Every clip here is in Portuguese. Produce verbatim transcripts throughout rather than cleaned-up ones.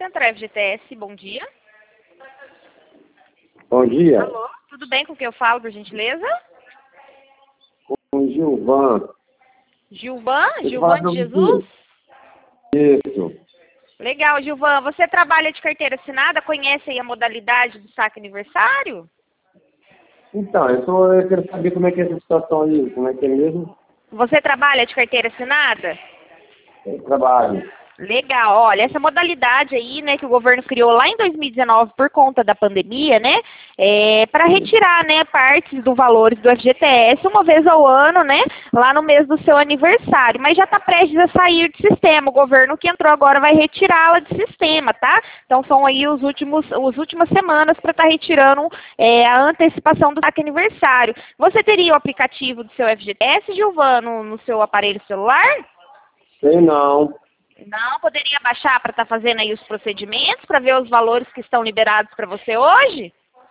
Central F G T S, bom dia. Bom dia. Alô, tudo bem com o que eu falo, por gentileza? Com o Gilvan. Gilvan? Eu Gilvan falo de Jesus? Isso. Legal, Gilvan. Você trabalha de carteira assinada? Conhece aí a modalidade do saque aniversário? Então, eu, tô, eu quero saber como é que é essa situação aí, como é que é mesmo. Você trabalha de carteira assinada? Eu trabalho. Legal, olha, essa modalidade aí, né, que o governo criou lá em dois mil e dezenove por conta da pandemia, né, é para retirar, né, partes do valores do F G T S uma vez ao ano, né, lá no mês do seu aniversário, mas já está prestes a sair do sistema, o governo que entrou agora vai retirá-la do sistema, tá? Então são aí os últimos, as últimas semanas para estar tá retirando é, a antecipação do saque aniversário. Você teria o aplicativo do seu F G T S, Gilvan, no, no seu aparelho celular? Sei não. Não, poderia baixar para estar fazendo aí os procedimentos, para ver os valores que estão liberados para você hoje?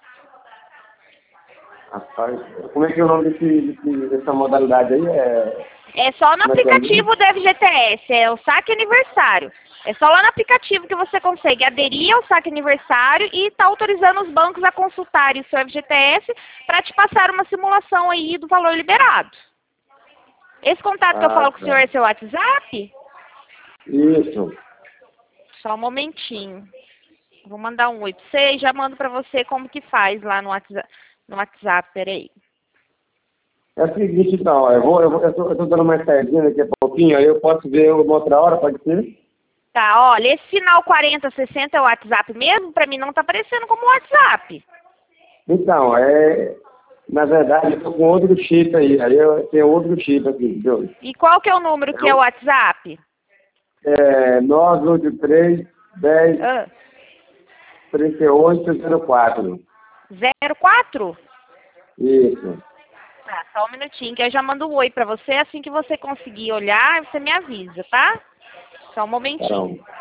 Rapaz, como é que é o nome desse, desse, dessa modalidade aí? É, É só no como é que é aplicativo mesmo? do F G T S, é o saque aniversário. É só lá no aplicativo que você consegue aderir ao saque aniversário e está autorizando os bancos a consultarem o seu F G T S para te passar uma simulação aí do valor liberado. Esse contato que eu Ah, falo com o senhor tá. é seu WhatsApp? Isso. Só um momentinho. Vou mandar um oi para você e já mando para você como que faz lá no WhatsApp. No WhatsApp, peraí. É o seguinte, então, eu vou, eu vou, eu tô, eu tô dando uma saidinha daqui a pouquinho, aí eu posso ver uma outra hora, pode ser? Tá, olha, esse final quarenta sessenta é o WhatsApp mesmo? Pra mim não tá aparecendo como WhatsApp. Então, é, na verdade, eu tô com outro chip aí, aí eu tenho outro chip aqui, entendeu? E qual que é o número que é o WhatsApp? É nove oito três, dez, Ah, trinta e oito, zero quatro. zero quatro? Isso. Tá, só um minutinho que eu já mando um oi pra você. Assim que você conseguir olhar, você me avisa, tá? Só um momentinho. Caramba.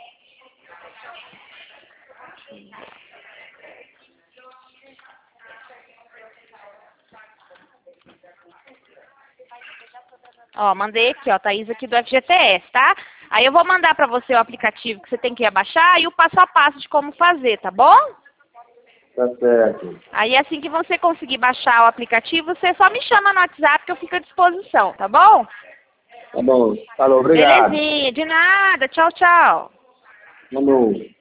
Ó, mandei aqui, ó, Thaís aqui do F G T S, tá? Aí eu vou mandar pra você o aplicativo que você tem que abaixar e o passo a passo de como fazer, tá bom? Tá certo. Aí assim que você conseguir baixar o aplicativo, você só me chama no WhatsApp que eu fico à disposição, tá bom? Tá bom. Falou, obrigado. Belezinha, de nada. Tchau, tchau. Falou.